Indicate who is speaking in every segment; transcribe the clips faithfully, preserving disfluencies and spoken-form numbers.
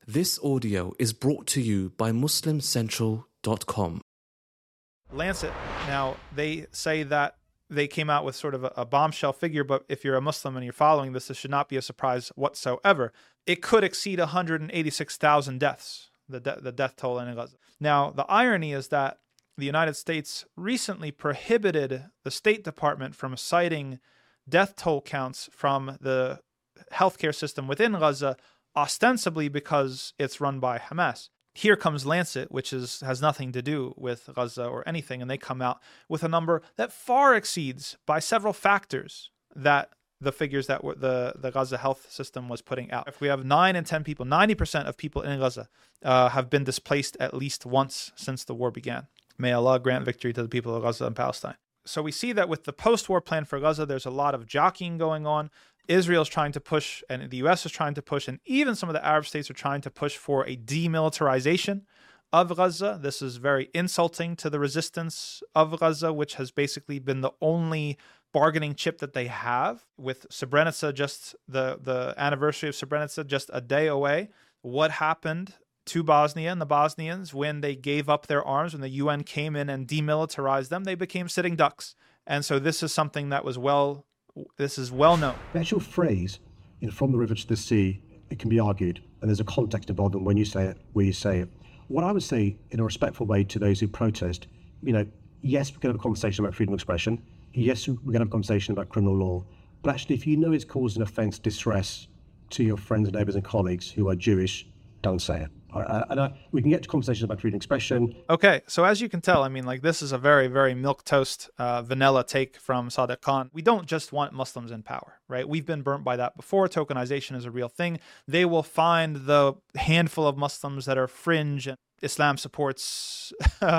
Speaker 1: This audio is brought to you by Muslim Central dot com.
Speaker 2: Lancet, now they say that they came out with sort of a, a bombshell figure, but if you're a Muslim and you're following this, this should not be a surprise whatsoever. It could exceed one hundred eighty-six thousand deaths, the, de- the death toll in Gaza. Now, the irony is that the United States recently prohibited the State Department from citing death toll counts from the healthcare system within Gaza, ostensibly because it's run by Hamas. Here comes Lancet, which is has nothing to do with Gaza or anything, and they come out with a number that far exceeds by several factors that the figures that were the, the Gaza health system was putting out. If we have nine in ten people, ninety percent of people in Gaza uh, have been displaced at least once since the war began. May Allah grant victory to the people of Gaza and Palestine. So we see that with the post-war plan for Gaza, there's a lot of jockeying going on. Israel's trying to push, and the U S is trying to push, and even some of the Arab states are trying to push for a demilitarization of Gaza. This is very insulting to the resistance of Gaza, which has basically been the only bargaining chip that they have. With Srebrenica, just the, the anniversary of Srebrenica just a day away, what happened to Bosnia and the Bosnians when they gave up their arms, when the U N came in and demilitarized them? They became sitting ducks. And so this is something that was well This is well known.
Speaker 3: The actual phrase, you know, from the river to the sea, it can be argued, and there's a context involved in when you say it, where you say it. What I would say in a respectful way to those who protest, you know, yes, we can have a conversation about freedom of expression. Yes, we're going to have a conversation about criminal law. But actually, if you know it's causing offence, distress to your friends, neighbours and colleagues who are Jewish, don't say it. And I, we can get to conversations about freedom of expression.
Speaker 2: Okay, so as you can tell, I mean, like, this is a very, very milquetoast, uh, vanilla take from Sadiq Khan. We don't just want Muslims in power, right? We've been burnt by that before. Tokenization is a real thing. They will find the handful of Muslims that are fringe and Islam supports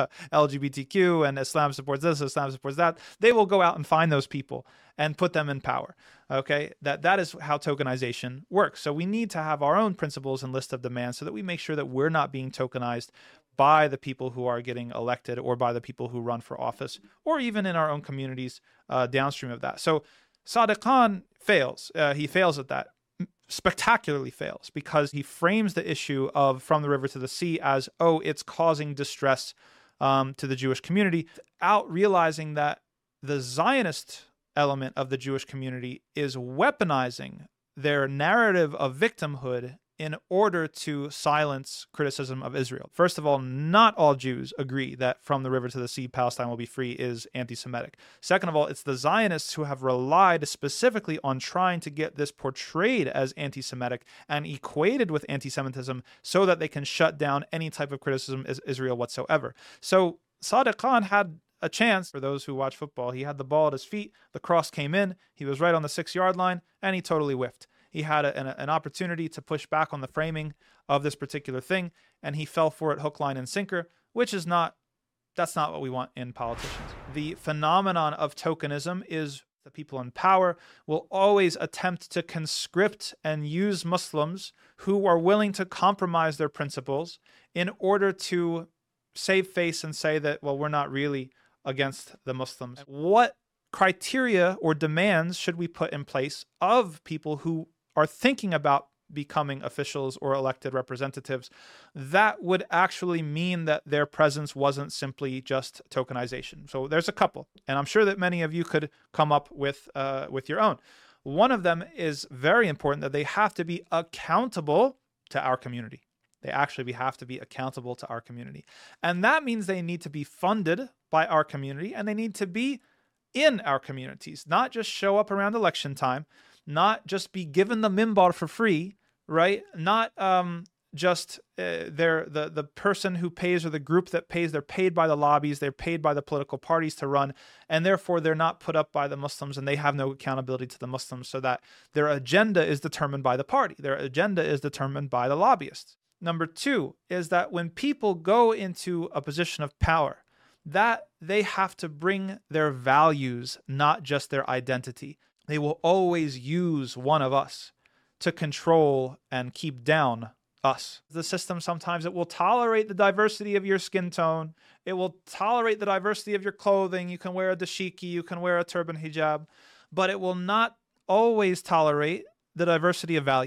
Speaker 2: L G B T Q and Islam supports this, Islam supports that. They will go out and find those people and put them in power. Okay, that that is how tokenization works. So we need to have our own principles and list of demands so that we make sure that we're not being tokenized by the people who are getting elected or by the people who run for office, or even in our own communities uh, downstream of that. So Sadiq Khan fails. Uh, he fails at that. Spectacularly fails, because he frames the issue of from the river to the sea as, oh, it's causing distress um, to the Jewish community, without realizing that the Zionist element of the Jewish community is weaponizing their narrative of victimhood in order to silence criticism of Israel. First of all, not all Jews agree that from the river to the sea, Palestine will be free is anti-Semitic. Second of all, it's the Zionists who have relied specifically on trying to get this portrayed as anti-Semitic and equated with anti-Semitism so that they can shut down any type of criticism of Israel whatsoever. So Sadiq Khan had a chance. For those who watch football, he had the ball at his feet, the cross came in, he was right on the six-yard line, and he totally whiffed. He had a, an, an opportunity to push back on the framing of this particular thing, and he fell for it hook, line, and sinker, which is not, that's not what we want in politicians. The phenomenon of tokenism is the people in power will always attempt to conscript and use Muslims who are willing to compromise their principles in order to save face and say that, well, we're not really against the Muslims. What criteria or demands should we put in place of people who are thinking about becoming officials or elected representatives that would actually mean that their presence wasn't simply just tokenization? So there's a couple, and I'm sure that many of you could come up with uh, with your own. One of them is very important, that they have to be accountable to our community. They actually have to be accountable to our community. And that means they need to be funded by our community, and they need to be in our communities, not just show up around election time, not just be given the minbar for free, right? Not um, just uh, they're the, the person who pays or the group that pays, they're paid by the lobbies, they're paid by the political parties to run, and therefore they're not put up by the Muslims and they have no accountability to the Muslims, so that their agenda is determined by the party. Their agenda is determined by the lobbyists. Number two is that when people go into a position of power, that they have to bring their values, not just their identity. They will always use one of us to control and keep down us. The system, sometimes it will tolerate the diversity of your skin tone. It will tolerate the diversity of your clothing. You can wear a dashiki, you can wear a turban hijab, but it will not always tolerate the diversity of values.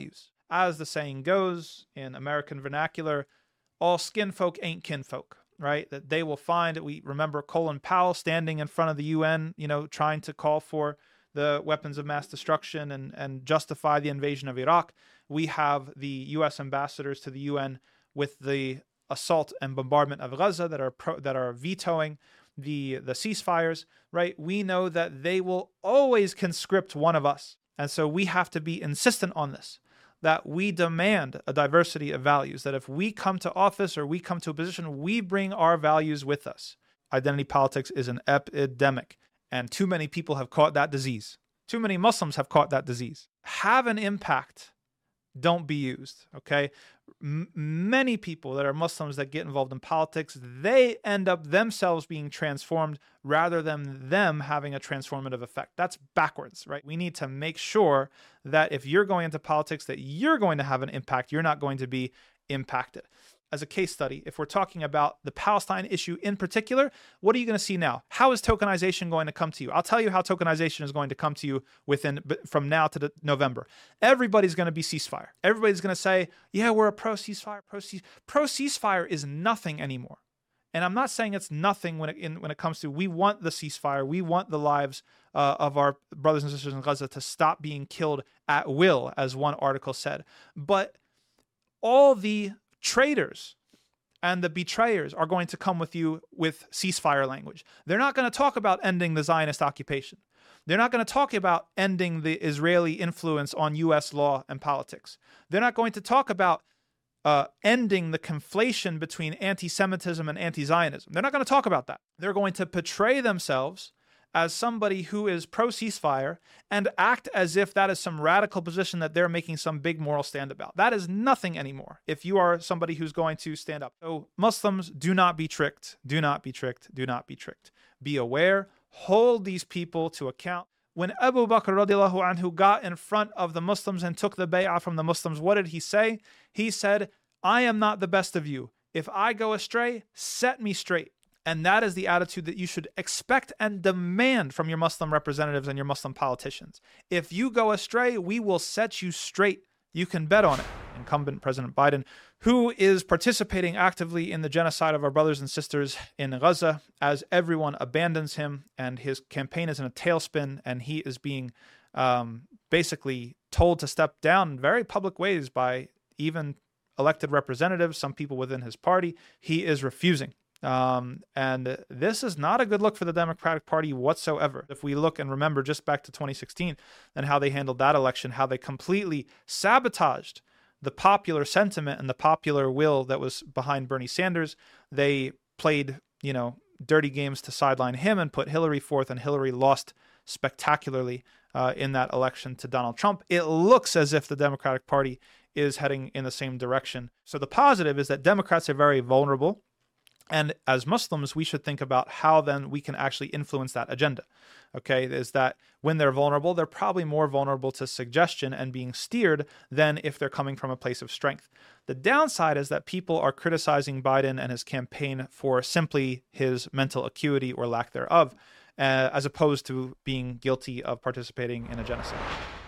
Speaker 2: As the saying goes in American vernacular, all skin folk ain't kinfolk, right? That they will find, we remember Colin Powell standing in front of the U N, you know, trying to call for the weapons of mass destruction and, and justify the invasion of Iraq. We have the U S ambassadors to the U N with the assault and bombardment of Gaza that are pro, that are vetoing the, the ceasefires, right? We know that they will always conscript one of us. And so we have to be insistent on this, that we demand a diversity of values, that if we come to office or we come to a position, we bring our values with us. Identity politics is an epidemic, and too many people have caught that disease. Too many Muslims have caught that disease. Have an impact. Don't be used, okay? M- many people that are Muslims that get involved in politics, they end up themselves being transformed rather than them having a transformative effect. That's backwards, right? We need to make sure that if you're going into politics, that you're going to have an impact. You're not going to be impacted. As a case study, if we're talking about the Palestine issue in particular, what are you going to see now? How is tokenization going to come to you? I'll tell you how tokenization is going to come to you within from now to the November. Everybody's going to be ceasefire. Everybody's going to say, yeah, we're a pro-ceasefire, pro-ceasefire. Pro-ceasefire is nothing anymore. And I'm not saying it's nothing when it, in, when it comes to, we want the ceasefire. We want the lives uh, of our brothers and sisters in Gaza to stop being killed at will, as one article said. But all the traitors and the betrayers are going to come with you with ceasefire language. They're not going to talk about ending the Zionist occupation. They're not going to talk about ending the Israeli influence on U S law and politics. They're not going to talk about uh, ending the conflation between anti-Semitism and anti-Zionism. They're not going to talk about that. They're going to portray themselves as somebody who is pro-ceasefire and act as if that is some radical position that they're making some big moral stand about. That is nothing anymore if you are somebody who's going to stand up. So Muslims, do not be tricked. Do not be tricked. Do not be tricked. Be aware. Hold these people to account. When Abu Bakr radiallahu anhu got in front of the Muslims and took the bay'ah from the Muslims, what did he say? He said, I am not the best of you. If I go astray, set me straight. And that is the attitude that you should expect and demand from your Muslim representatives and your Muslim politicians. If you go astray, we will set you straight. You can bet on it. Incumbent President Biden, who is participating actively in the genocide of our brothers and sisters in Gaza, as everyone abandons him and his campaign is in a tailspin, and he is being um, basically told to step down in very public ways by even elected representatives, some people within his party. He is refusing. Um, and this is not a good look for the Democratic Party whatsoever. If we look and remember just back to twenty sixteen and how they handled that election, how they completely sabotaged the popular sentiment and the popular will that was behind Bernie Sanders. They played, you know, dirty games to sideline him and put Hillary forth, and Hillary lost spectacularly uh, in that election to Donald Trump. It looks as if the Democratic Party is heading in the same direction. So the positive is that Democrats are very vulnerable. And as Muslims, we should think about how then we can actually influence that agenda. Okay, is that when they're vulnerable, they're probably more vulnerable to suggestion and being steered than if they're coming from a place of strength. The downside is that people are criticizing Biden and his campaign for simply his mental acuity or lack thereof, uh, as opposed to being guilty of participating in a genocide.